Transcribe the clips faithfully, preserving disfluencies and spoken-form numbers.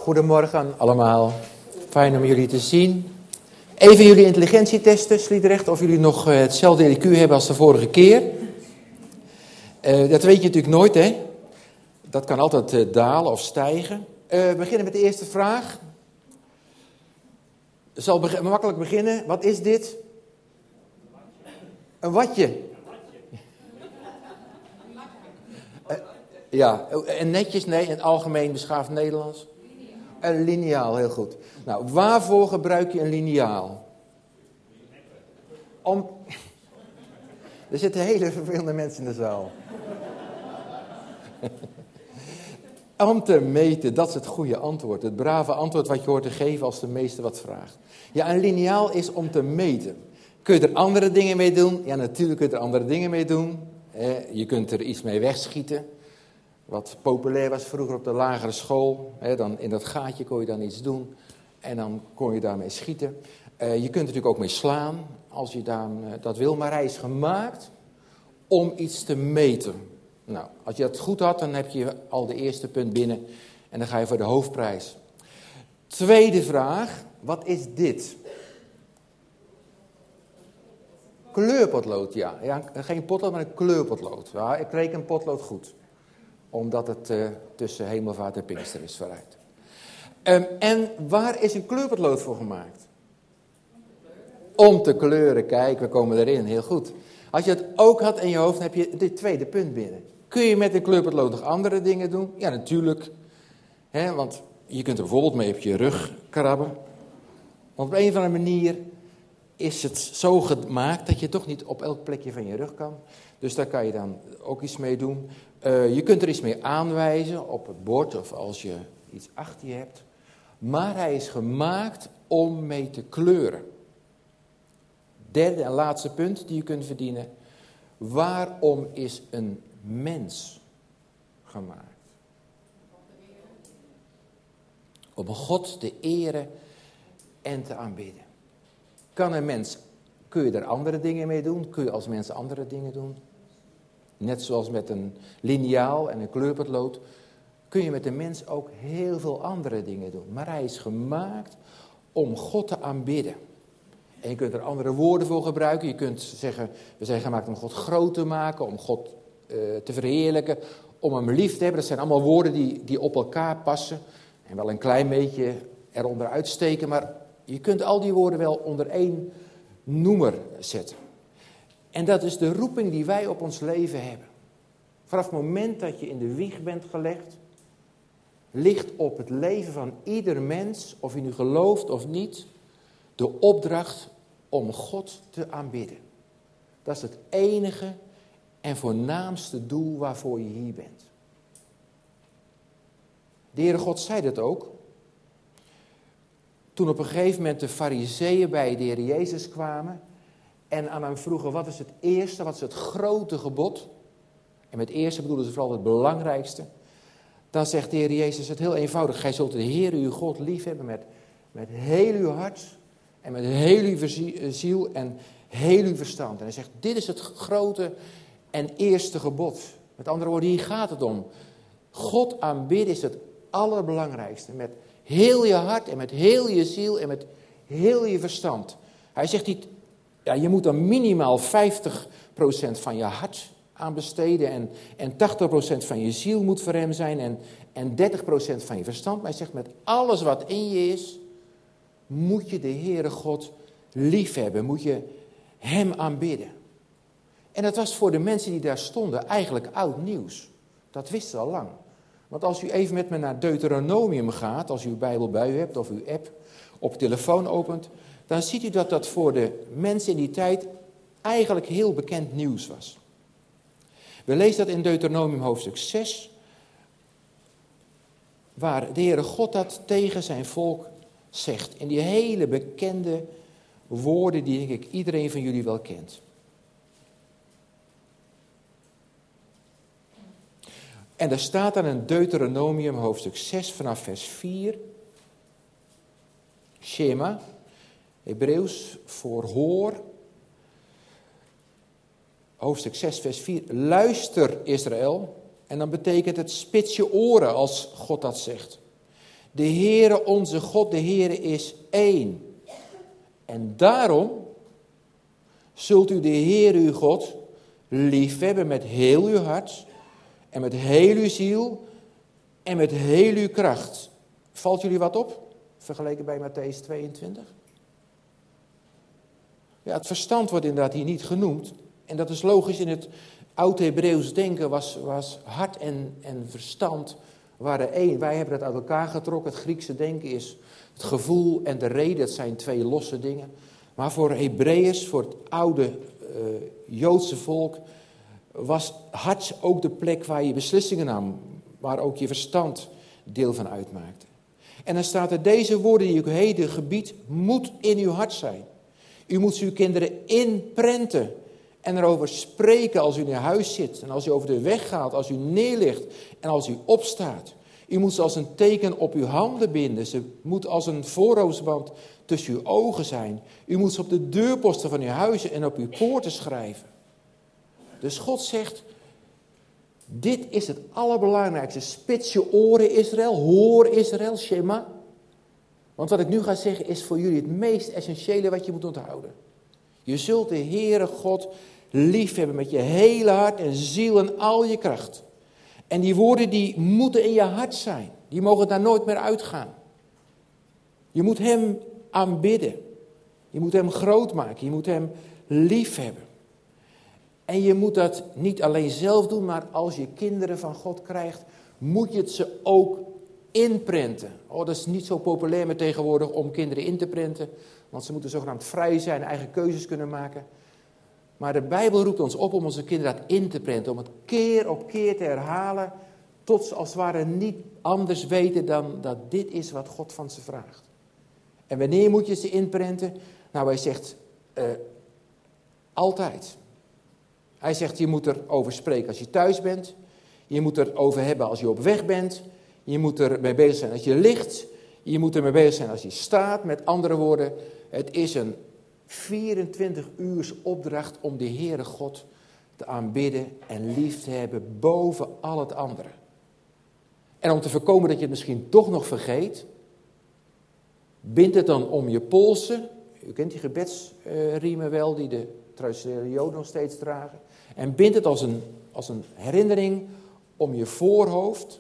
Goedemorgen allemaal. Fijn om jullie te zien. Even jullie intelligentietesten, Sliedrecht, of jullie nog hetzelfde I Q hebben als de vorige keer. Uh, dat weet je natuurlijk nooit, hè. Dat kan altijd uh, dalen of stijgen. Uh, we beginnen met de eerste vraag. Ik zal be- makkelijk beginnen. Wat is dit? Een watje. Uh, ja, en netjes, nee, in het algemeen beschaafd Nederlands. Een liniaal, heel goed. Nou, waarvoor gebruik je een liniaal? Om... Er zitten hele vervelende mensen in de zaal. Om te meten, dat is het goede antwoord. Het brave antwoord wat je hoort te geven als de meester wat vraagt. Ja, een liniaal is om te meten. Kun je er andere dingen mee doen? Ja, natuurlijk kun je er andere dingen mee doen. Je kunt er iets mee wegschieten. Wat populair was vroeger op de lagere school. Dan in dat gaatje kon je dan iets doen. En dan kon je daarmee schieten. Je kunt er natuurlijk ook mee slaan, als je dan dat wil. Maar hij is gemaakt om iets te meten. Nou, als je dat goed had, dan heb je al de eerste punt binnen. En dan ga je voor de hoofdprijs. Tweede vraag. Wat is dit? Kleurpotlood, ja. ja geen potlood, maar een kleurpotlood. Ja, ik reken een potlood goed. Omdat het uh, tussen hemelvaart en Pinkster is vooruit. Um, en waar is een kleurpotlood voor gemaakt? Om te kleuren. Kijk, we komen erin. Heel goed. Als je het ook had in je hoofd, dan heb je dit tweede punt binnen. Kun je met een kleurpotlood nog andere dingen doen? Ja, natuurlijk. He, want je kunt er bijvoorbeeld mee op je rug krabben. Want op een of andere manier is het zo gemaakt dat je toch niet op elk plekje van je rug kan. Dus daar kan je dan ook iets mee doen. Uh, je kunt er iets mee aanwijzen op het bord of als je iets achter je hebt. Maar hij is gemaakt om mee te kleuren. Derde en laatste punt die je kunt verdienen. Waarom is een mens gemaakt? Om God te eren en te aanbidden. Kan een mens, kun je er andere dingen mee doen? Kun je als mens andere dingen doen? Net zoals met een liniaal en een kleurpotlood kun je met de mens ook heel veel andere dingen doen. Maar hij is gemaakt om God te aanbidden. En je kunt er andere woorden voor gebruiken. Je kunt zeggen, we zijn gemaakt om God groot te maken, om God uh, te verheerlijken, om hem lief te hebben. Dat zijn allemaal woorden die, die op elkaar passen. En wel een klein beetje eronder uitsteken, maar je kunt al die woorden wel onder één noemer zetten. En dat is de roeping die wij op ons leven hebben. Vanaf het moment dat je in de wieg bent gelegd, ligt op het leven van ieder mens, of je nu gelooft of niet, de opdracht om God te aanbidden. Dat is het enige en voornaamste doel waarvoor je hier bent. De Heere God zei dat ook. Toen op een gegeven moment de Farizeeën bij de Heer Jezus kwamen en aan hem vroegen, wat is het eerste, wat is het grote gebod? En met eerste bedoelen ze vooral het belangrijkste. Dan zegt de Heer Jezus het heel eenvoudig. Gij zult de Heer uw God lief hebben met, met heel uw hart en met heel uw ziel en heel uw verstand. En hij zegt, dit is het grote en eerste gebod. Met andere woorden, hier gaat het om. God aanbidden is het allerbelangrijkste. Met heel je hart en met heel je ziel en met heel je verstand. Hij zegt niet, ja, je moet dan minimaal vijftig procent van je hart aan besteden. En, en tachtig procent van je ziel moet voor hem zijn. En, en dertig procent van je verstand. Maar hij zegt, met alles wat in je is, moet je de Heere God lief hebben. Moet je hem aanbidden. En dat was voor de mensen die daar stonden eigenlijk oud nieuws. Dat wisten ze al lang. Want als u even met me naar Deuteronomium gaat, als u uw Bijbel bij u hebt of uw app op telefoon opent, dan ziet u dat dat voor de mensen in die tijd eigenlijk heel bekend nieuws was. We lezen dat in Deuteronomium hoofdstuk zes, waar de Heere God dat tegen zijn volk zegt. In die hele bekende woorden die denk ik iedereen van jullie wel kent. En daar staat dan in Deuteronomium hoofdstuk zes vanaf vers vier. Shema, Hebreeuws voor hoor. Hoofdstuk zes vers vier. Luister Israël. En dan betekent het spits je oren als God dat zegt. De Heere onze God, de Heere is één. En daarom zult u de Heer uw God liefhebben met heel uw hart en met heel uw ziel en met heel uw kracht. Valt jullie wat op, vergeleken bij Mattheüs tweeëntwintig? Ja, het verstand wordt inderdaad hier niet genoemd. En dat is logisch, in het oud-Hebreeuws denken was, was hart en, en verstand waren één. Wij hebben dat uit elkaar getrokken. Het Griekse denken is het gevoel en de reden, dat zijn twee losse dingen. Maar voor Hebreeërs, voor het oude uh, Joodse volk, was hart ook de plek waar je beslissingen nam, waar ook je verstand deel van uitmaakte. En dan staat er, deze woorden die ik heden gebied, moet in uw hart zijn. U moet ze uw kinderen inprenten en erover spreken als u naar huis zit en als u over de weg gaat, als u neerligt en als u opstaat. U moet ze als een teken op uw handen binden. Ze moet als een voorhoofdsband tussen uw ogen zijn. U moet ze op de deurposten van uw huizen en op uw poorten schrijven. Dus God zegt, dit is het allerbelangrijkste. Spits je oren Israël, hoor Israël, Shema. Want wat ik nu ga zeggen is voor jullie het meest essentiële wat je moet onthouden. Je zult de Heere God liefhebben met je hele hart en ziel en al je kracht. En die woorden die moeten in je hart zijn. Die mogen daar nooit meer uitgaan. Je moet hem aanbidden. Je moet hem groot maken. Je moet hem liefhebben. En je moet dat niet alleen zelf doen, maar als je kinderen van God krijgt, moet je het ze ook inprenten. Oh, dat is niet zo populair meer tegenwoordig om kinderen in te prenten, want ze moeten zogenaamd vrij zijn, eigen keuzes kunnen maken. Maar de Bijbel roept ons op om onze kinderen dat in te prenten, om het keer op keer te herhalen, tot ze als het ware niet anders weten dan dat dit is wat God van ze vraagt. En wanneer moet je ze inprenten? Nou, hij zegt, uh, altijd. Hij zegt, je moet erover spreken als je thuis bent. Je moet erover hebben als je op weg bent. Je moet er mee bezig zijn als je ligt. Je moet er mee bezig zijn als je staat. Met andere woorden, het is een vierentwintig uurs opdracht om de Heere God te aanbidden en lief te hebben boven al het andere. En om te voorkomen dat je het misschien toch nog vergeet, bind het dan om je polsen. U kent die gebedsriemen wel, die de traditionele Joden nog steeds dragen. En bind het als een, als een herinnering om je voorhoofd.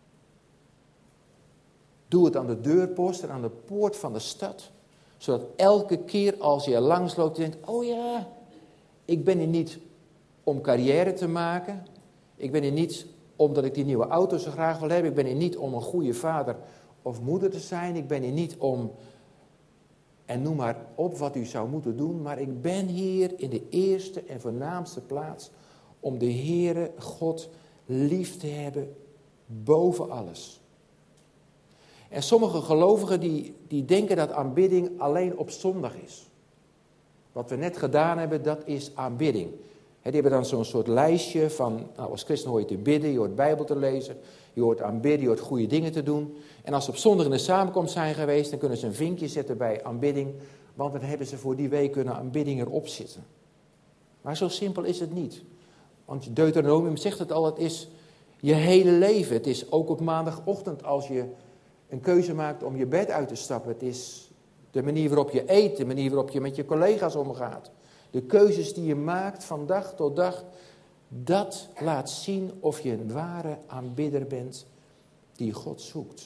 Doe het aan de deurpost en aan de poort van de stad. Zodat elke keer als je er langs loopt, je denkt, oh ja, ik ben hier niet om carrière te maken. Ik ben hier niet omdat ik die nieuwe auto zo graag wil hebben. Ik ben hier niet om een goede vader of moeder te zijn. Ik ben hier niet om, en noem maar op wat u zou moeten doen. Maar ik ben hier in de eerste en voornaamste plaats om de Heere God lief te hebben boven alles. En sommige gelovigen die, die denken dat aanbidding alleen op zondag is. Wat we net gedaan hebben, dat is aanbidding. He, die hebben dan zo'n soort lijstje van, nou, als christen hoor je te bidden, je hoort Bijbel te lezen, je hoort aanbidden, je hoort goede dingen te doen. En als ze op zondag in de samenkomst zijn geweest, dan kunnen ze een vinkje zetten bij aanbidding, want dan hebben ze voor die week hun aanbidding erop zitten. Maar zo simpel is het niet. Want Deuteronomium zegt het al, het is je hele leven. Het is ook op maandagochtend als je een keuze maakt om je bed uit te stappen. Het is de manier waarop je eet, de manier waarop je met je collega's omgaat. De keuzes die je maakt van dag tot dag, dat laat zien of je een ware aanbidder bent die God zoekt.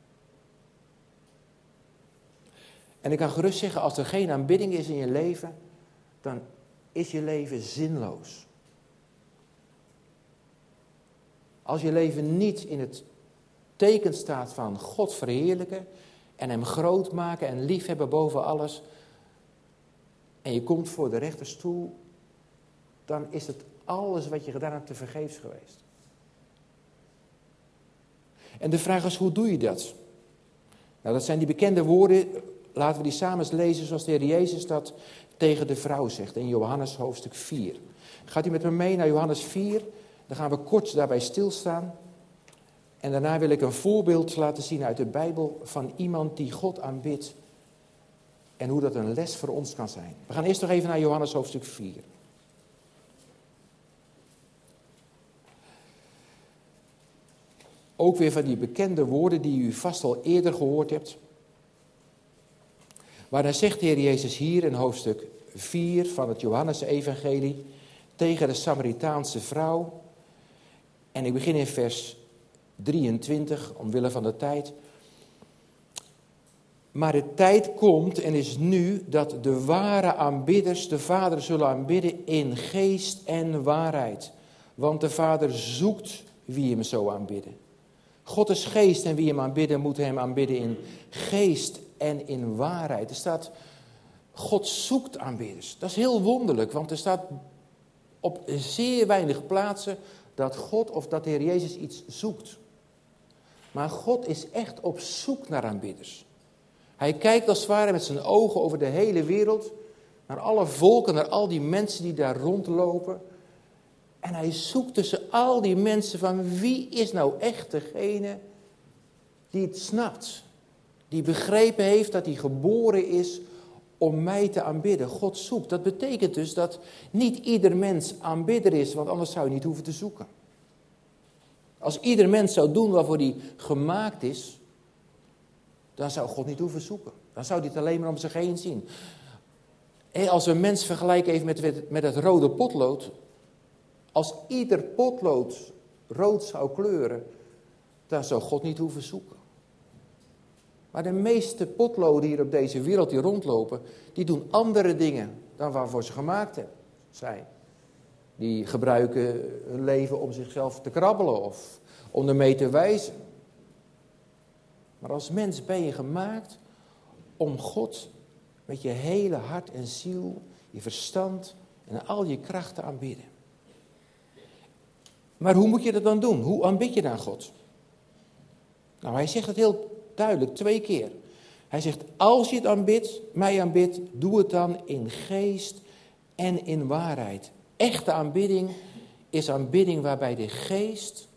En ik kan gerust zeggen, als er geen aanbidding is in je leven, dan is je leven zinloos. Als je leven niet in het teken staat van God verheerlijken en hem groot maken en liefhebben boven alles, en je komt voor de rechterstoel, dan is het alles wat je gedaan hebt te vergeefs geweest. En de vraag is, hoe doe je dat? Nou, dat zijn die bekende woorden, laten we die samen eens lezen zoals de Heer Jezus dat tegen de vrouw zegt in Johannes hoofdstuk vier. Gaat u met me mee naar Johannes vier, dan gaan we kort daarbij stilstaan. En daarna wil ik een voorbeeld laten zien uit de Bijbel van iemand die God aanbidt. En hoe dat een les voor ons kan zijn. We gaan eerst nog even naar Johannes hoofdstuk vier. Ook weer van die bekende woorden die u vast al eerder gehoord hebt. Maar dan zegt de Heer Jezus hier in hoofdstuk vier van het Johannesevangelie tegen de Samaritaanse vrouw. En ik begin in vers drieëntwintig, omwille van de tijd. Maar de tijd komt en is nu dat de ware aanbidders de Vader zullen aanbidden in geest en waarheid. Want de Vader zoekt wie hem zo aanbidden. God is geest en wie hem aanbidden moet hem aanbidden in geest en in waarheid. Er staat, God zoekt aanbidders. Dat is heel wonderlijk, want er staat op zeer weinig plaatsen dat God of dat de Heer Jezus iets zoekt. Maar God is echt op zoek naar aanbidders. Hij kijkt als het ware met zijn ogen over de hele wereld, naar alle volken, naar al die mensen die daar rondlopen. En hij zoekt tussen al die mensen van wie is nou echt degene die het snapt. Die begrepen heeft dat hij geboren is om mij te aanbidden. God zoekt. Dat betekent dus dat niet ieder mens aanbidder is, want anders zou je niet hoeven te zoeken. Als ieder mens zou doen waarvoor hij gemaakt is, dan zou God niet hoeven zoeken. Dan zou hij het alleen maar om zich heen zien. En als we een mens vergelijken even met, met het rode potlood. Als ieder potlood rood zou kleuren, dan zou God niet hoeven zoeken. Maar de meeste potloden hier op deze wereld die rondlopen, die doen andere dingen dan waarvoor ze gemaakt zijn. Die gebruiken hun leven om zichzelf te krabbelen of om ermee te wijzen. Maar als mens ben je gemaakt om God met je hele hart en ziel, je verstand en al je kracht te aanbidden. Maar hoe moet je dat dan doen? Hoe aanbid je dan God? Nou, hij zegt het heel duidelijk, twee keer. Hij zegt, als je het aanbidt, mij aanbidt, doe het dan in geest en in waarheid. Echte aanbidding is aanbidding waarbij de geest,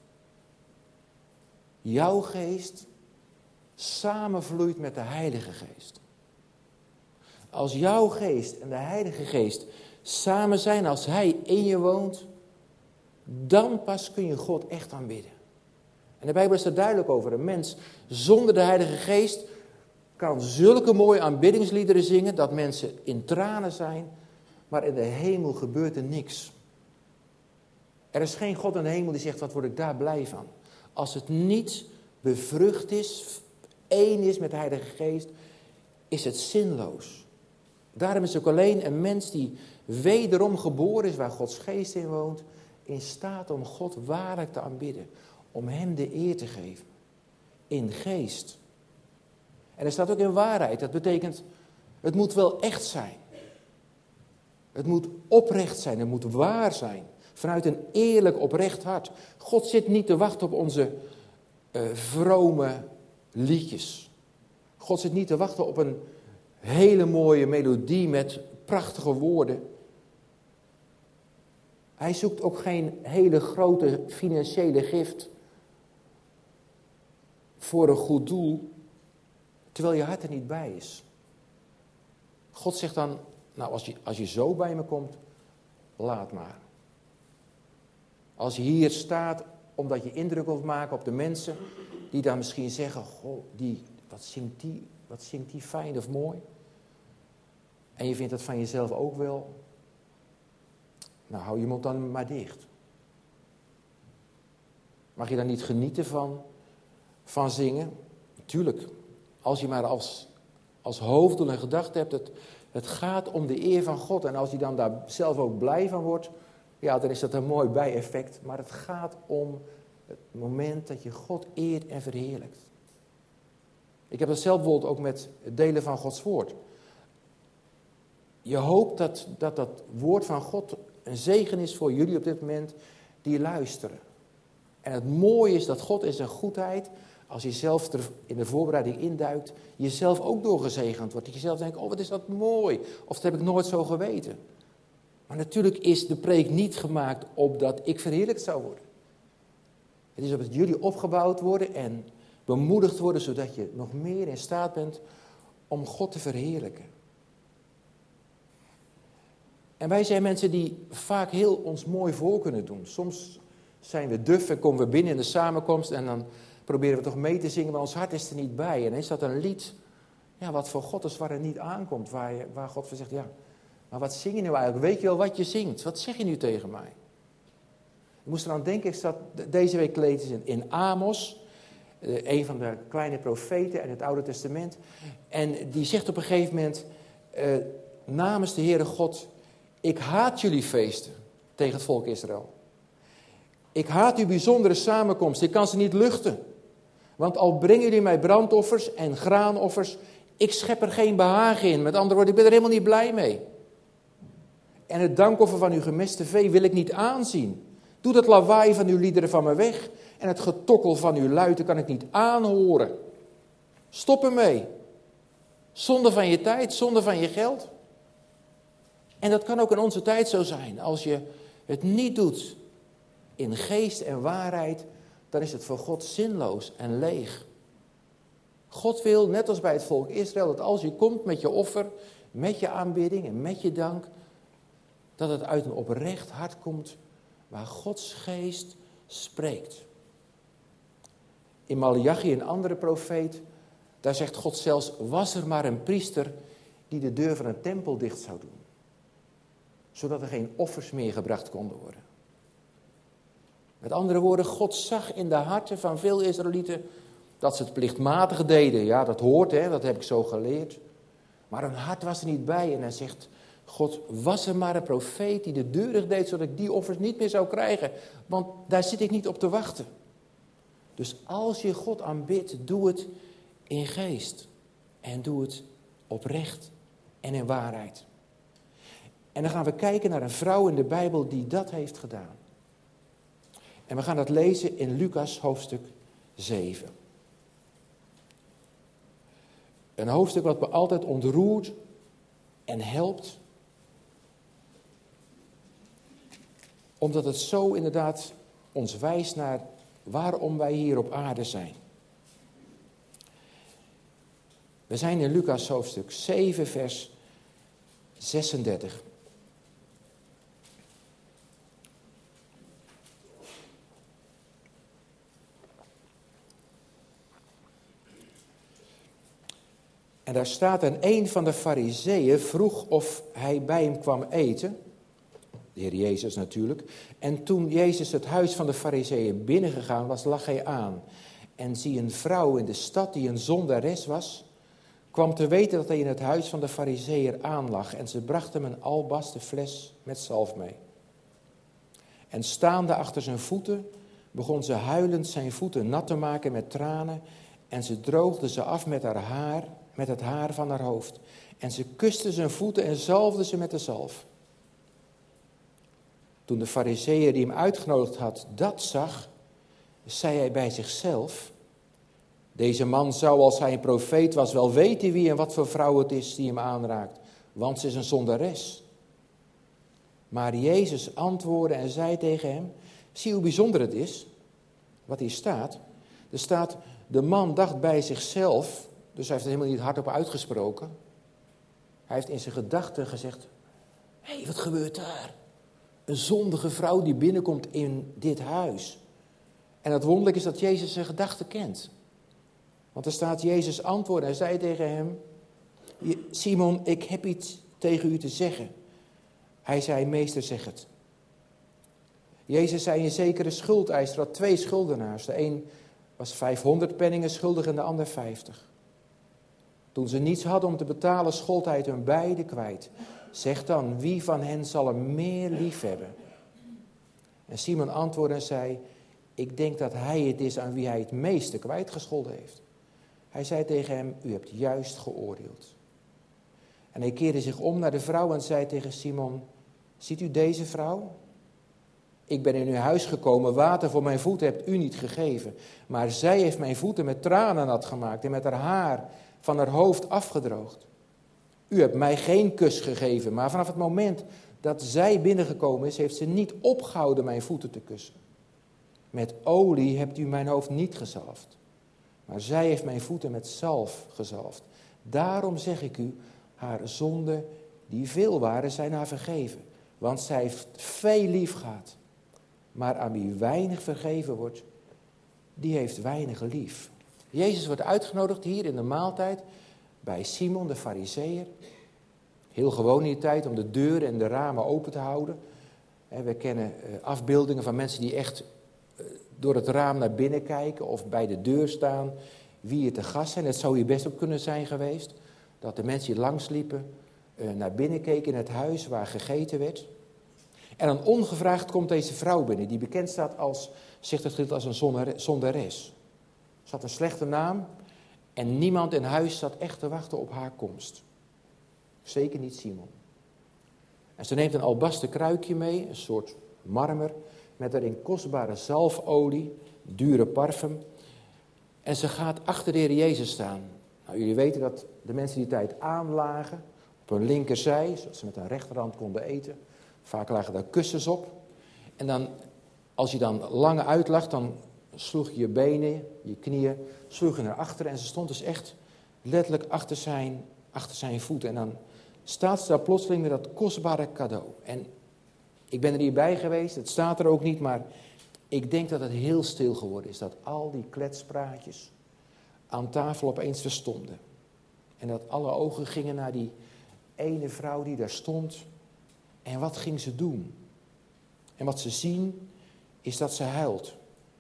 jouw geest, samenvloeit met de Heilige Geest. Als jouw geest en de Heilige Geest samen zijn, als Hij in je woont, dan pas kun je God echt aanbidden. En de Bijbel is er duidelijk over. Een mens zonder de Heilige Geest kan zulke mooie aanbiddingsliederen zingen dat mensen in tranen zijn, maar in de hemel gebeurt er niks. Er is geen God in de hemel die zegt, wat word ik daar blij van. Als het niet bevrucht is, één is met de Heilige Geest, is het zinloos. Daarom is ook alleen een mens die wederom geboren is, waar Gods Geest in woont, in staat om God waarlijk te aanbidden. Om hem de eer te geven. In geest. En er staat ook in waarheid. Dat betekent, het moet wel echt zijn. Het moet oprecht zijn. Het moet waar zijn. Vanuit een eerlijk, oprecht hart. God zit niet te wachten op onze uh, vrome liedjes. God zit niet te wachten op een hele mooie melodie met prachtige woorden. Hij zoekt ook geen hele grote financiële gift voor een goed doel, terwijl je hart er niet bij is. God zegt dan, nou als je, als je zo bij me komt, laat maar. Als je hier staat omdat je indruk wilt maken op de mensen die dan misschien zeggen, goh, die, wat zingt die, wat zingt die fijn of mooi. En je vindt dat van jezelf ook wel. Nou, hou je mond dan maar dicht. Mag je dan niet genieten van, van zingen? Natuurlijk, als je maar als, als hoofddoel en gedachte hebt, het, het gaat om de eer van God. En als je dan daar zelf ook blij van wordt, ja, dan is dat een mooi bijeffect. Maar het gaat om het moment dat je God eert en verheerlijkt. Ik heb dat zelf bijvoorbeeld ook met het delen van Gods woord. Je hoopt dat dat, dat woord van God een zegen is voor jullie op dit moment die luisteren. En het mooie is dat God in zijn goedheid, als je zelf er in de voorbereiding induikt, jezelf ook doorgezegend wordt. Dat je zelf denkt, oh wat is dat mooi. Of dat heb ik nooit zo geweten. Maar natuurlijk is de preek niet gemaakt opdat ik verheerlijkt zou worden. Het is opdat jullie opgebouwd worden en bemoedigd worden, zodat je nog meer in staat bent om God te verheerlijken. En wij zijn mensen die vaak heel ons mooi voor kunnen doen. Soms zijn we duf en komen we binnen in de samenkomst en dan proberen we toch mee te zingen, maar ons hart is er niet bij. En is dat een lied, ja, wat voor God is waar het niet aankomt, waar, je, waar God van zegt, ja, maar wat zing je nu eigenlijk? Weet je wel wat je zingt? Wat zeg je nu tegen mij? Ik moest eraan denken, ik zat deze week lezen in Amos, een van de kleine profeten in het Oude Testament. En die zegt op een gegeven moment, uh, namens de Heere God, ik haat jullie feesten tegen het volk Israël. Ik haat uw bijzondere samenkomst, ik kan ze niet luchten. Want al brengen jullie mij brandoffers en graanoffers, ik schep er geen behagen in. Met andere woorden, ik ben er helemaal niet blij mee. En het dankoffer van uw gemeste vee wil ik niet aanzien. Doe dat lawaai van uw liederen van me weg. En het getokkel van uw luiten kan ik niet aanhoren. Stop ermee. Zonde van je tijd, zonde van je geld. En dat kan ook in onze tijd zo zijn. Als je het niet doet in geest en waarheid, dan is het voor God zinloos en leeg. God wil, net als bij het volk Israël, dat als je komt met je offer, met je aanbidding en met je dank, dat het uit een oprecht hart komt waar Gods geest spreekt. In Maleachi, een andere profeet, daar zegt God zelfs, was er maar een priester die de deur van een tempel dicht zou doen. Zodat er geen offers meer gebracht konden worden. Met andere woorden, God zag in de harten van veel Israëlieten dat ze het plichtmatig deden. Ja, dat hoort, hè, dat heb ik zo geleerd. Maar hun hart was er niet bij. En hij zegt, God, was er maar een profeet die de deur dicht deed, zodat ik die offers niet meer zou krijgen. Want daar zit ik niet op te wachten. Dus als je God aanbidt, doe het in geest. En doe het oprecht en in waarheid. En dan gaan we kijken naar een vrouw in de Bijbel die dat heeft gedaan. En we gaan dat lezen in Lucas hoofdstuk zeven. Een hoofdstuk wat me altijd ontroert en helpt. Omdat het zo inderdaad ons wijst naar waarom wij hier op aarde zijn. We zijn in Lucas hoofdstuk zeven, vers zesendertig. En daar staat, en een van de farizeeën vroeg of hij bij hem kwam eten. De Heer Jezus natuurlijk. En toen Jezus het huis van de farizeeën binnengegaan was, lag hij aan. En zie, een vrouw in de stad die een zondares was, kwam te weten dat hij in het huis van de farizeeër aanlag. En ze bracht hem een albasten fles met zalf mee. En staande achter zijn voeten begon ze huilend zijn voeten nat te maken met tranen. En ze droogde ze af met haar haar, met het haar van haar hoofd. En ze kuste zijn voeten en zalfde ze met de zalf. Toen de farizeeër die hem uitgenodigd had dat zag, zei hij bij zichzelf, deze man zou, als hij een profeet was, wel weten wie en wat voor vrouw het is die hem aanraakt, want ze is een zondares. Maar Jezus antwoordde en zei tegen hem, zie hoe bijzonder het is, wat hier staat. Er staat, de man dacht bij zichzelf, dus hij heeft het helemaal niet hardop uitgesproken. Hij heeft in zijn gedachten gezegd, hé, hey, wat gebeurt daar? Een zondige vrouw die binnenkomt in dit huis. En het wonderlijke is dat Jezus zijn gedachten kent. Want er staat, Jezus antwoordde en zei tegen hem, Simon, ik heb iets tegen u te zeggen. Hij zei, meester, zeg het. Jezus zei, een zekere schuldeiser had twee schuldenaars. De een was vijfhonderd penningen schuldig en de ander vijftig. Toen ze niets hadden om te betalen, schold hij het hun beiden kwijt. Zeg dan, wie van hen zal hem meer lief hebben? En Simon antwoordde en zei, ik denk dat hij het is aan wie hij het meeste kwijtgescholden heeft. Hij zei tegen hem, u hebt juist geoordeeld. En hij keerde zich om naar de vrouw en zei tegen Simon, ziet u deze vrouw? Ik ben in uw huis gekomen, water voor mijn voeten hebt u niet gegeven. Maar zij heeft mijn voeten met tranen nat gemaakt en met haar haar van haar hoofd afgedroogd. U hebt mij geen kus gegeven, maar vanaf het moment dat zij binnengekomen is, heeft ze niet opgehouden mijn voeten te kussen. Met olie hebt u mijn hoofd niet gezalfd, maar zij heeft mijn voeten met zalf gezalfd. Daarom zeg ik u, haar zonden die veel waren, zijn haar vergeven. Want zij heeft veel lief gehad. Maar aan wie weinig vergeven wordt, die heeft weinig lief. Jezus wordt uitgenodigd hier in de maaltijd bij Simon de Farizeeër. Heel gewoon in die tijd om de deuren en de ramen open te houden. We kennen afbeeldingen van mensen die echt door het raam naar binnen kijken of bij de deur staan wie er te gast zijn. Het zou hier best ook kunnen zijn geweest dat de mensen die langs liepen naar binnen keken in het huis waar gegeten werd. En dan ongevraagd komt deze vrouw binnen, die bekend staat als, zegt het gedeelte, als een zondares. Ze had een slechte naam en niemand in huis zat echt te wachten op haar komst. Zeker niet Simon. En ze neemt een albasten kruikje mee, een soort marmer, met erin kostbare zalfolie, dure parfum. En ze gaat achter de Heer Jezus staan. Nou, jullie weten dat de mensen die tijd aanlagen, op hun linkerzij, zodat ze met een rechterhand konden eten. Vaak lagen daar kussens op. En dan, als je dan lang uitlag, dan sloeg je je benen, je knieën, sloeg je naar achteren. En ze stond dus echt letterlijk achter zijn, achter zijn voeten. En dan staat ze daar plotseling met dat kostbare cadeau. En ik ben er niet bij geweest, het staat er ook niet, maar ik denk dat het heel stil geworden is. Dat al die kletspraatjes aan tafel opeens verstonden. En dat alle ogen gingen naar die ene vrouw die daar stond. En wat ging ze doen? En wat ze zien is dat ze huilt.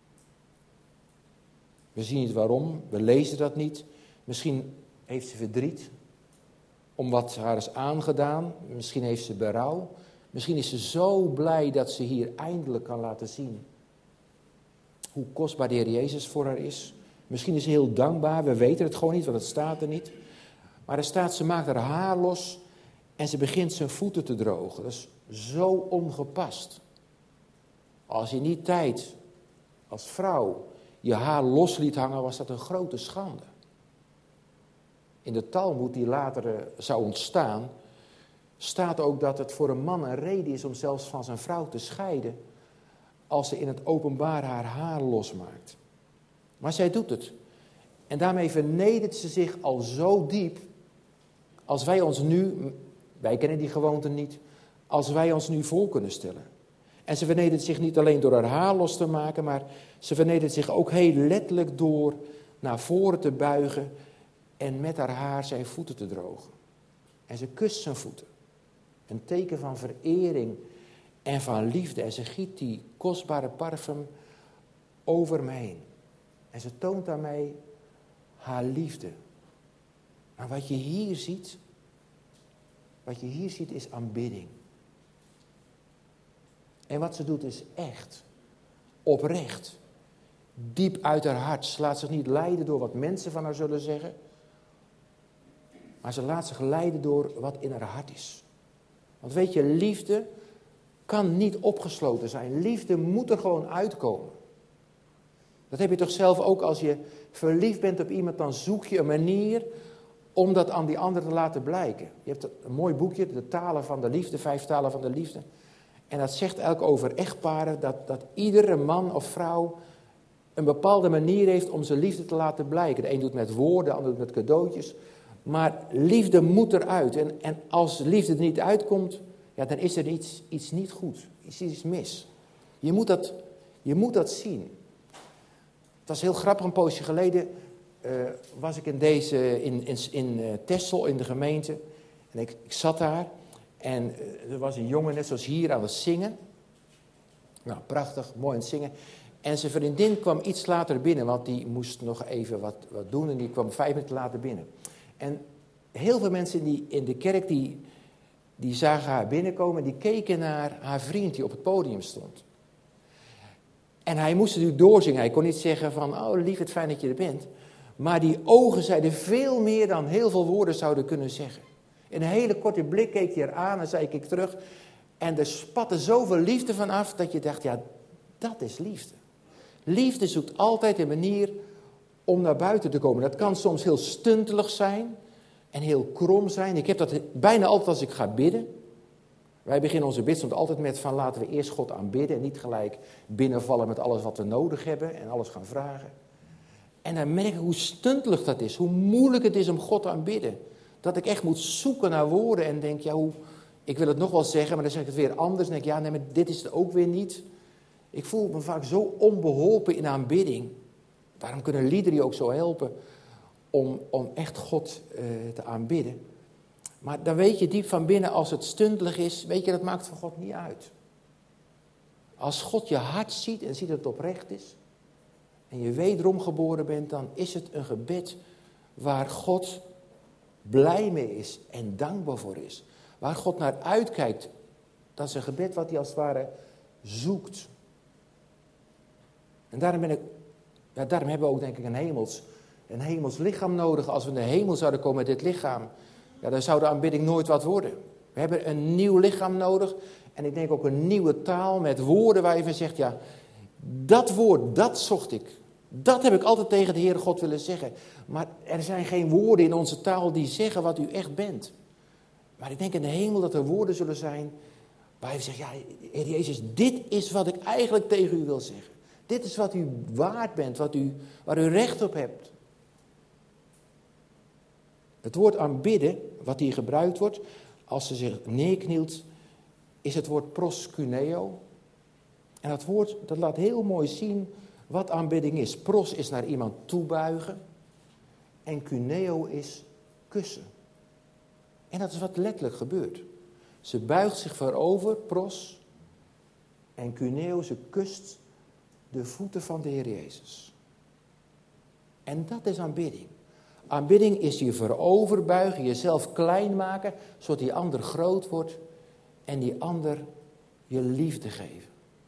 We zien niet waarom, we lezen dat niet. Misschien heeft ze verdriet om wat haar is aangedaan. Misschien heeft ze berouw. Misschien is ze zo blij dat ze hier eindelijk kan laten zien hoe kostbaar de Heer Jezus voor haar is. Misschien is ze heel dankbaar, we weten het gewoon niet, want het staat er niet. Maar er staat, ze maakt haar haar los en ze begint zijn voeten te drogen. Dat is zo ongepast. Als je in die tijd als vrouw je haar los liet hangen, was dat een grote schande. In de Talmoed die later zou ontstaan, staat ook dat het voor een man een reden is om zelfs van zijn vrouw te scheiden als ze in het openbaar haar haar losmaakt. Maar zij doet het. En daarmee vernedert ze zich al zo diep, als wij ons nu, wij kennen die gewoonte niet, als wij ons nu voor kunnen stellen. En ze vernedert zich niet alleen door haar haar los te maken, maar ze vernedert zich ook heel letterlijk door naar voren te buigen en met haar haar zijn voeten te drogen. En ze kust zijn voeten. Een teken van verering en van liefde. En ze giet die kostbare parfum over me heen. En ze toont aan mij haar liefde. Maar wat je hier ziet, wat je hier ziet is aanbidding. En wat ze doet is echt, oprecht, diep uit haar hart. Ze laat zich niet leiden door wat mensen van haar zullen zeggen, maar ze laat zich leiden door wat in haar hart is. Want weet je, liefde kan niet opgesloten zijn. Liefde moet er gewoon uitkomen. Dat heb je toch zelf ook als je verliefd bent op iemand, dan zoek je een manier om dat aan die ander te laten blijken. Je hebt een mooi boekje, de talen van de liefde, vijf talen van de liefde. En dat zegt eigenlijk over echtparen dat, dat iedere man of vrouw een bepaalde manier heeft om zijn liefde te laten blijken. De een doet met woorden, de ander doet met cadeautjes. Maar liefde moet eruit. En, en als liefde er niet uitkomt, ja, dan is er iets, iets niet goed. Is iets mis. Je moet dat, je moet dat zien. Het was heel grappig, een poosje geleden uh, was ik in, deze, in, in, in uh, Texel, in de gemeente. En ik, ik zat daar. En uh, er was een jongen, net zoals hier, aan het zingen. Nou, prachtig, mooi aan het zingen. En zijn vriendin kwam iets later binnen, want die moest nog even wat, wat doen. En die kwam vijf minuten later binnen. En heel veel mensen die in de kerk, die, die zagen haar binnenkomen. Die keken naar haar vriend die op het podium stond. En hij moest natuurlijk doorzingen. Hij kon niet zeggen van, oh lief, het fijn dat je er bent. Maar die ogen zeiden veel meer dan heel veel woorden zouden kunnen zeggen. In een hele korte blik keek hij haar aan en zei ik terug. En er spatte zoveel liefde van af dat je dacht, ja, dat is liefde. Liefde zoekt altijd een manier om naar buiten te komen. Dat kan soms heel stuntelig zijn en heel krom zijn. Ik heb dat bijna altijd als ik ga bidden. Wij beginnen onze bidstond altijd met van laten we eerst God aanbidden en niet gelijk binnenvallen met alles wat we nodig hebben en alles gaan vragen. En dan merk ik hoe stuntelig dat is, hoe moeilijk het is om God te aanbidden. Dat ik echt moet zoeken naar woorden en denk, ja, hoe, ik wil het nog wel zeggen, maar dan zeg ik het weer anders. En denk ik, ja, nee, maar dit is het ook weer niet. Ik voel me vaak zo onbeholpen in aanbidding. Daarom kunnen liederen je ook zo helpen om, om echt God uh, te aanbidden. Maar dan weet je diep van binnen, als het stuntelig is, weet je, dat maakt voor God niet uit. Als God je hart ziet en ziet dat het oprecht is, en je wederom geboren bent, dan is het een gebed waar God blij mee is en dankbaar voor is. Waar God naar uitkijkt. Dat is een gebed wat hij als het ware zoekt. En daarom, ben ik, ja, daarom hebben we ook denk ik een hemels, een hemels lichaam nodig. Als we in de hemel zouden komen met dit lichaam, ja, dan zou de aanbidding nooit wat worden. We hebben een nieuw lichaam nodig. En ik denk ook een nieuwe taal met woorden waar je van zegt, ja, dat woord, dat zocht ik. Dat heb ik altijd tegen de Heere God willen zeggen. Maar er zijn geen woorden in onze taal die zeggen wat u echt bent. Maar ik denk in de hemel dat er woorden zullen zijn waar je zegt, ja, Heer Jezus, dit is wat ik eigenlijk tegen u wil zeggen. Dit is wat u waard bent, wat u, waar u recht op hebt. Het woord aanbidden, wat hier gebruikt wordt, als ze zich neerknielt, is het woord proskuneo. En dat woord, dat laat heel mooi zien wat aanbidding is. Pros is naar iemand toebuigen. En cuneo is kussen. En dat is wat letterlijk gebeurt. Ze buigt zich voorover, pros. En cuneo, ze kust de voeten van de Heer Jezus. En dat is aanbidding. Aanbidding is je vooroverbuigen, jezelf klein maken, zodat die ander groot wordt en die ander je liefde geven.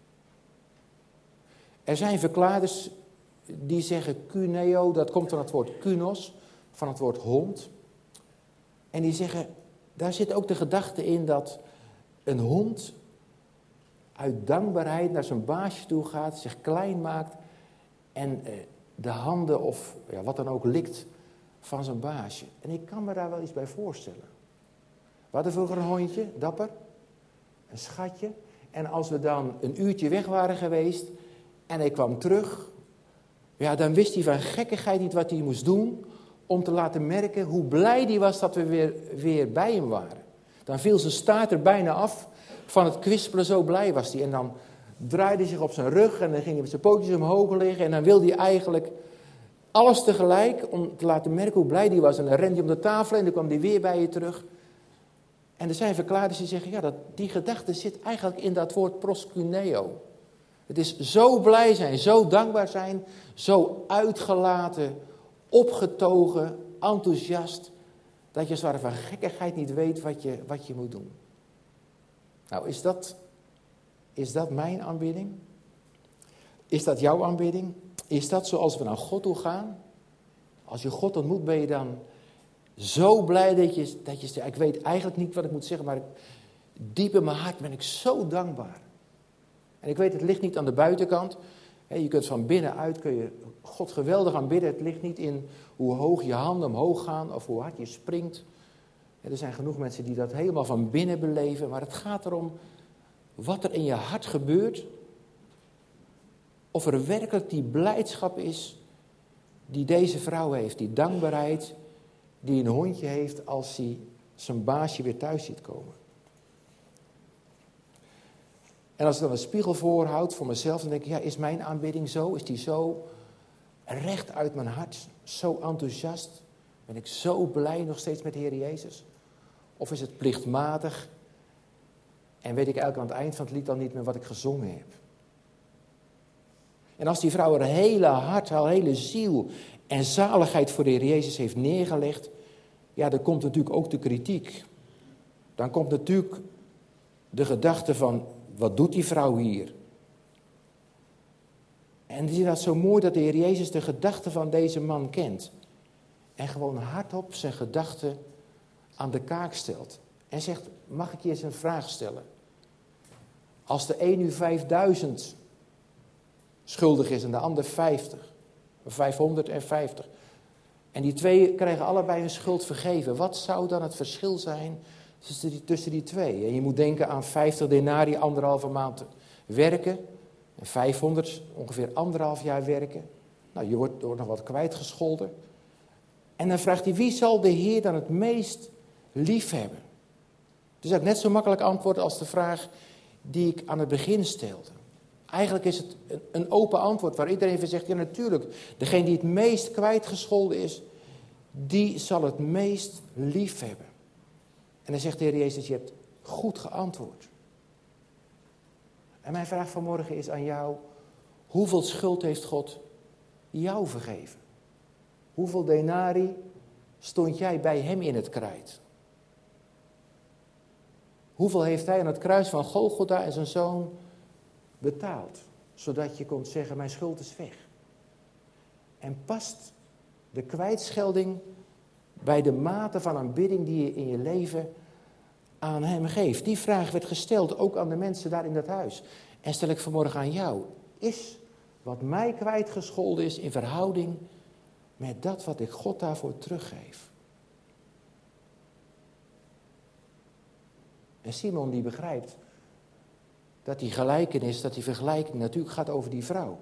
Er zijn verklaarders die zeggen cuneo, dat komt van het woord kunos, van het woord hond. En die zeggen, daar zit ook de gedachte in dat een hond uit dankbaarheid naar zijn baasje toe gaat, zich klein maakt en de handen of ja, wat dan ook likt van zijn baasje. En ik kan me daar wel iets bij voorstellen. We hadden vroeger een hondje, dapper, een schatje. En als we dan een uurtje weg waren geweest en hij kwam terug, ja, dan wist hij van gekkigheid niet wat hij moest doen om te laten merken hoe blij hij was dat we weer, weer bij hem waren. Dan viel zijn staart er bijna af van het kwispelen, zo blij was hij. En dan draaide hij zich op zijn rug en dan ging hij met zijn pootjes omhoog liggen en dan wilde hij eigenlijk alles tegelijk om te laten merken hoe blij hij was. En dan rende hij om de tafel en dan kwam hij weer bij je terug. En er zijn verklaarders die zeggen, ja, dat, die gedachte zit eigenlijk in dat woord proskuneo. Het is zo blij zijn, zo dankbaar zijn, zo uitgelaten, opgetogen, enthousiast, dat je zwaar van gekkigheid niet weet wat je, wat je moet doen. Nou, is dat, is dat mijn aanbidding? Is dat jouw aanbidding? Is dat zoals we naar God toe gaan? Als je God ontmoet, ben je dan zo blij dat je, dat je zegt, ik weet eigenlijk niet wat ik moet zeggen, maar ik, diep in mijn hart ben ik zo dankbaar. En ik weet, het ligt niet aan de buitenkant. Je kunt van binnenuit, kun je God geweldig aanbidden. Het ligt niet in hoe hoog je handen omhoog gaan of hoe hard je springt. Er zijn genoeg mensen die dat helemaal van binnen beleven. Maar het gaat erom wat er in je hart gebeurt. Of er werkelijk die blijdschap is die deze vrouw heeft. Die dankbaarheid die een hondje heeft als hij zijn baasje weer thuis ziet komen. En als ik dan een spiegel voorhoud voor mezelf, dan denk ik, ja, is mijn aanbidding zo? Is die zo recht uit mijn hart? Zo enthousiast? Ben ik zo blij nog steeds met de Heer Jezus? Of is het plichtmatig? En weet ik eigenlijk aan het eind van het lied dan niet meer wat ik gezongen heb? En als die vrouw haar hele hart, haar hele ziel en zaligheid voor de Heer Jezus heeft neergelegd, ja, dan komt natuurlijk ook de kritiek. Dan komt natuurlijk de gedachte van, wat doet die vrouw hier? En het is dat zo mooi dat de Heer Jezus de gedachten van deze man kent. En gewoon hardop zijn gedachten aan de kaak stelt. En zegt, mag ik je eens een vraag stellen? Als de een nu vijfduizend schuldig is en de ander vijftig. vijfhonderdvijftig. En die twee krijgen allebei hun schuld vergeven. Wat zou dan het verschil zijn tussen die, tussen die twee? En je moet denken aan vijftig denarii, anderhalve maand werken. En vijfhonderd, ongeveer anderhalf jaar werken. Nou, je wordt, wordt nog wat kwijtgescholden. En dan vraagt hij, wie zal de Heer dan het meest lief hebben? Het is ook net zo makkelijk antwoord als de vraag die ik aan het begin stelde. Eigenlijk is het een, een open antwoord waar iedereen van zegt, ja natuurlijk, degene die het meest kwijtgescholden is, die zal het meest lief hebben. En dan zegt de Heer Jezus, je hebt goed geantwoord. En mijn vraag vanmorgen is aan jou, hoeveel schuld heeft God jou vergeven? Hoeveel denari stond jij bij hem in het krijt? Hoeveel heeft hij aan het kruis van Golgotha en zijn zoon betaald? Zodat je kon zeggen, mijn schuld is weg. En past de kwijtschelding bij de mate van aanbidding die je in je leven aan hem geeft? Die vraag werd gesteld ook aan de mensen daar in dat huis. En stel ik vanmorgen aan jou. Is wat mij kwijtgescholden is in verhouding met dat wat ik God daarvoor teruggeef? En Simon die begrijpt dat die gelijkenis, dat die vergelijking natuurlijk gaat over die vrouw.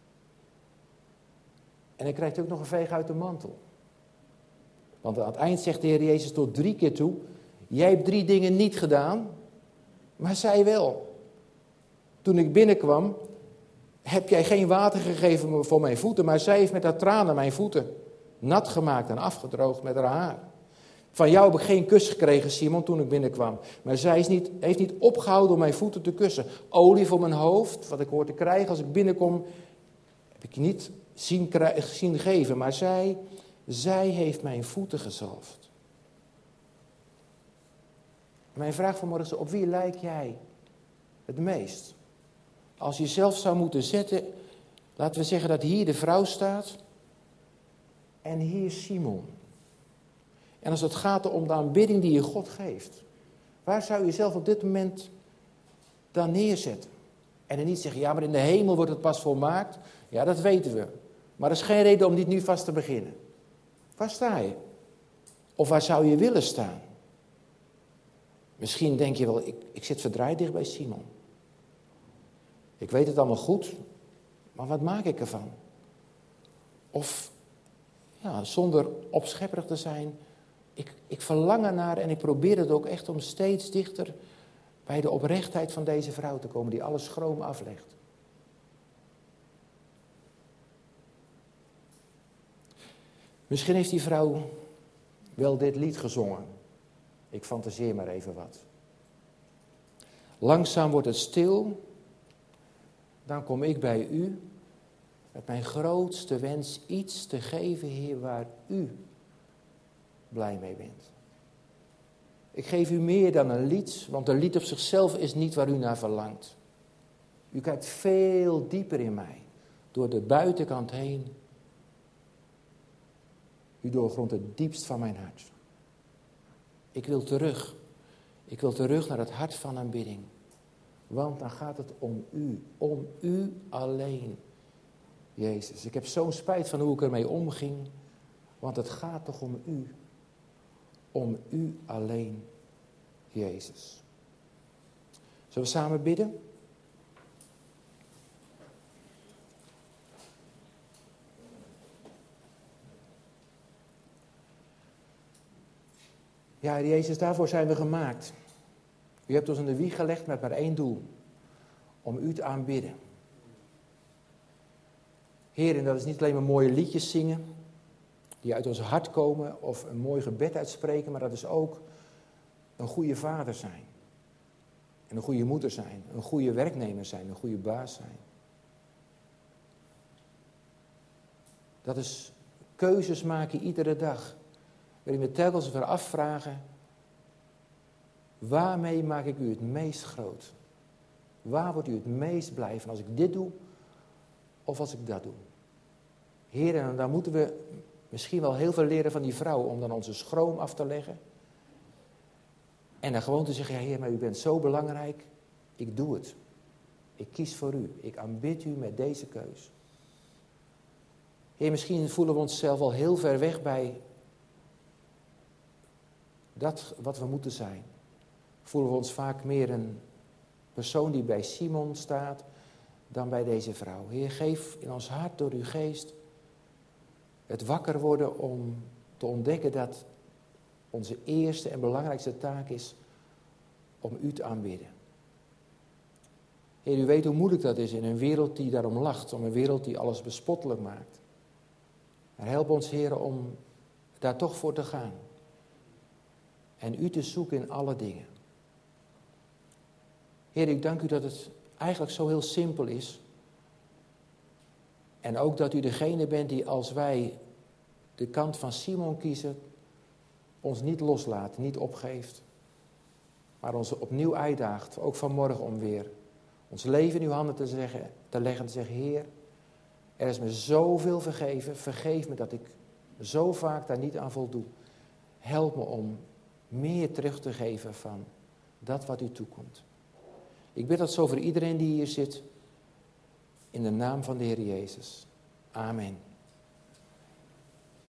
En hij krijgt ook nog een veeg uit de mantel. Want aan het eind zegt de Heer Jezus tot drie keer toe, jij hebt drie dingen niet gedaan, maar zij wel. Toen ik binnenkwam, heb jij geen water gegeven voor mijn voeten, maar zij heeft met haar tranen mijn voeten nat gemaakt en afgedroogd met haar haar. Van jou heb ik geen kus gekregen, Simon, toen ik binnenkwam. Maar zij is niet, heeft niet opgehouden om mijn voeten te kussen. Olie voor mijn hoofd, wat ik hoor te krijgen als ik binnenkom, heb ik niet zien, zien geven. Maar zij, zij heeft mijn voeten gezalfd. Mijn vraag vanmorgen is, op wie lijk jij het meest? Als je zelf zou moeten zetten, laten we zeggen dat hier de vrouw staat en hier Simon. En als het gaat om de aanbidding die je God geeft, waar zou je jezelf op dit moment dan neerzetten? En dan niet zeggen, ja, maar in de hemel wordt het pas volmaakt. Ja, dat weten we. Maar er is geen reden om niet nu vast te beginnen. Waar sta je? Of waar zou je willen staan? Misschien denk je wel, ik, ik zit verdraaid dicht bij Simon. Ik weet het allemaal goed, maar wat maak ik ervan? Of, ja, zonder opschepperig te zijn, ik, ik verlang ernaar en ik probeer het ook echt om steeds dichter bij de oprechtheid van deze vrouw te komen, die alle schroom aflegt. Misschien heeft die vrouw wel dit lied gezongen. Ik fantaseer maar even wat. Langzaam wordt het stil, dan kom ik bij u, met mijn grootste wens iets te geven, Heer, waar u blij mee bent. Ik geef u meer dan een lied, want een lied op zichzelf is niet waar u naar verlangt. U kijkt veel dieper in mij, door de buitenkant heen. U doorgrondt het diepst van mijn hart. Ik wil terug. Ik wil terug naar het hart van aanbidding. Want dan gaat het om u. Om u alleen. Jezus, ik heb zo'n spijt van hoe ik ermee omging. Want het gaat toch om u. Om u alleen. Jezus. Zullen we samen bidden? Ja, Heer Jezus, daarvoor zijn we gemaakt. U hebt ons in de wieg gelegd met maar één doel. Om u te aanbidden. Heer, en dat is niet alleen maar mooie liedjes zingen, die uit ons hart komen, of een mooi gebed uitspreken, maar dat is ook een goede vader zijn. En een goede moeder zijn. Een goede werknemer zijn. Een goede baas zijn. Dat is keuzes maken iedere dag. Waarin we telkens weer afvragen, waarmee maak ik u het meest groot? Waar wordt u het meest blij van als ik dit doe of als ik dat doe? Heer, en dan moeten we misschien wel heel veel leren van die vrouw om dan onze schroom af te leggen. En dan gewoon te zeggen, ja Heer, maar u bent zo belangrijk, ik doe het. Ik kies voor u, ik aanbid u met deze keus. Heer, misschien voelen we onszelf al heel ver weg bij dat wat we moeten zijn. Voelen we ons vaak meer een persoon die bij Simon staat dan bij deze vrouw. Heer, geef in ons hart door uw geest het wakker worden om te ontdekken dat onze eerste en belangrijkste taak is om u te aanbidden. Heer, u weet hoe moeilijk dat is in een wereld die daarom lacht, om een wereld die alles bespottelijk maakt. Maar help ons, Heer, om daar toch voor te gaan. En u te zoeken in alle dingen. Heer, ik dank u dat het eigenlijk zo heel simpel is. En ook dat u degene bent die, als wij de kant van Simon kiezen, ons niet loslaat, niet opgeeft. Maar ons opnieuw uitdaagt, ook vanmorgen om weer ons leven in uw handen te, zeggen, te leggen en te zeggen, Heer, er is me zoveel vergeven, vergeef me dat ik zo vaak daar niet aan voldoe. Help me om meer terug te geven van dat wat u toekomt. Ik bid dat zo voor iedereen die hier zit, in de naam van de Heer Jezus. Amen.